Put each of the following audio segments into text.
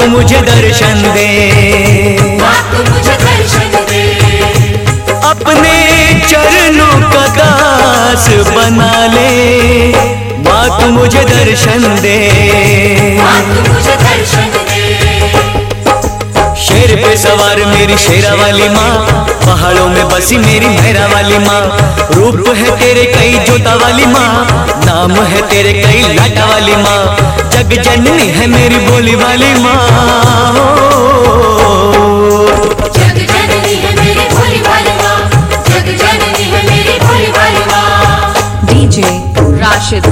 तू मुझे दर्शन दे, माँ तू मुझे दर्शन दे। अपने चरणों का दास बना ले, माँ तू मुझे दर्शन दे, माँ तू मुझे दर्शन दे। शेर पे सवार मेरी शेरा वाली माँ, पहाड़ों में बसी मेरी मेहरा वाली माँ। रूप है तेरे कई जोता वाली माँ, नाम है तेरे कई लाटा वाली माँ। जग जननी है मेरी बोली वाली माँ। जग जननी है मेरी भोली वाली माँ, जग जननी है मेरी भोली वाली माँ। डीजे राशिद।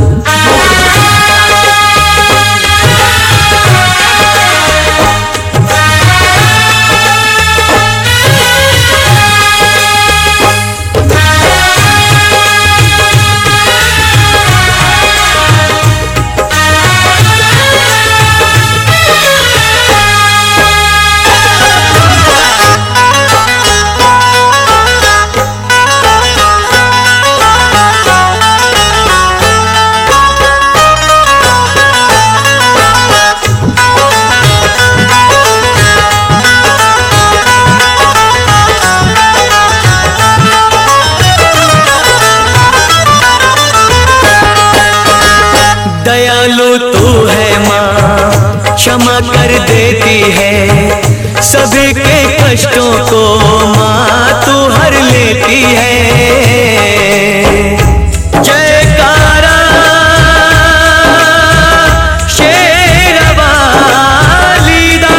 दयालु तू है माँ, क्षमा कर देती है सभी के कष्टों को, माँ तू हर लेती है। जयकारा शेर वाली दा,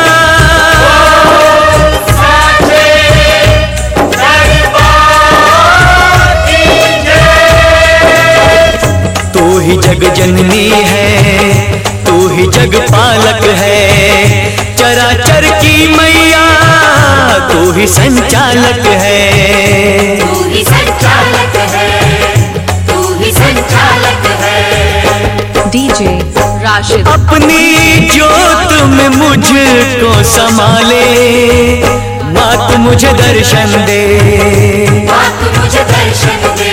तू ही जग जननी है, तू ही जग पालक है। चराचर की मैया तू ही संचालक है, तू ही संचालक है, तू ही संचालक है। डीजे राशिद। अपनी जोत में मुझको संभाले, माँ तू मुझे दर्शन दे, माँ तू मुझे दर्शन दे।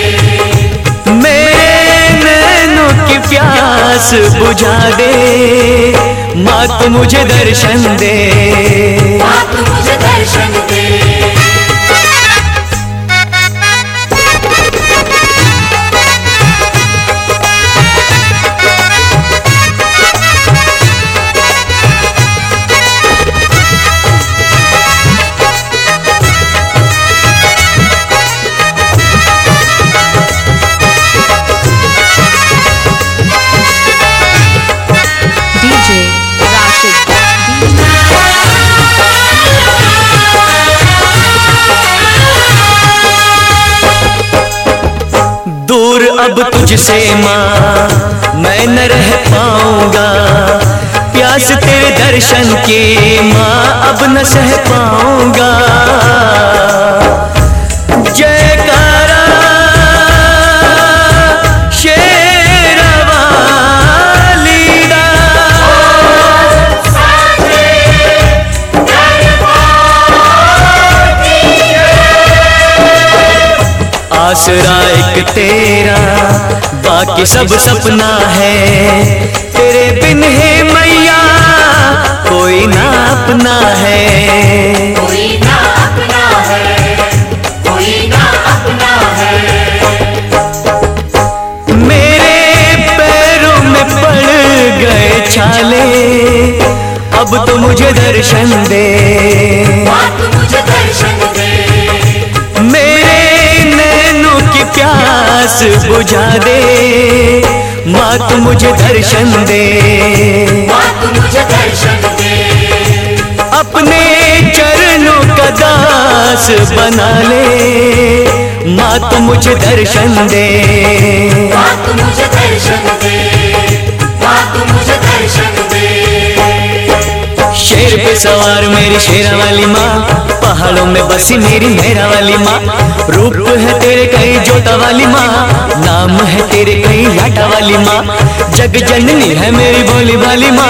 की प्यास बुझा दे, माँ तू मुझे दर्शन दे, माँ तू मुझे दर्शन दे। दूर अब तुझसे माँ मैं न रह पाऊंगा, प्यास तेरे दर्शन की माँ अब न सह पाऊंगा। जयकारा शेर वाली दा, आसरा एक तेरा बाकी सब सपना है, तेरे बिन है मैया कोई ना अपना है, कोई ना अपना है, कोई ना अपना है। मेरे पैरों में पड़ गए छाले, अब तो मुझे दर्शन दे, माँ तू मुझे दर्शन दे। प्यास बुझा दे, माँ तू मुझे दर्शन दे, माँ तू मुझे दर्शन दे। अपने चरणों का दास बना ले, माँ तू मुझे दर्शन दे, माँ तू मुझे दर्शन दे, माँ तू मुझे दर्शन दे। शेर पे सवार मेरी शेरा वाली माँ, पहाड़ों में बसी मेरी मेहरा वाली माँ। रूप है तेरे कई जोता वाली माँ, नाम है तेरे कई लाटा वाली माँ। जग जननी है मेरी बोली वाली माँ।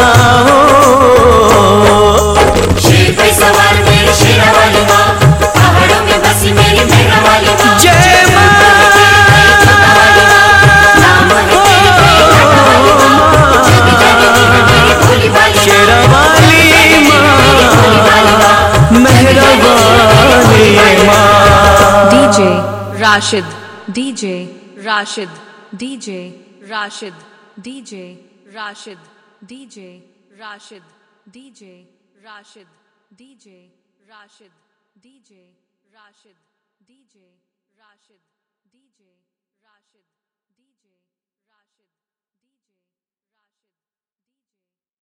शेर पे सवार मेरी शेरा वाली माँ, पहाड़ों में बसी मेरी मेहरा वाली माँ। जय माँ। शेरा वाली DJ Rashid DJ Rashid DJ Rashid DJ Rashid DJ Rashid DJ Rashid DJ Rashid DJ Rashid DJ Rashid DJ Rashid DJ Rashid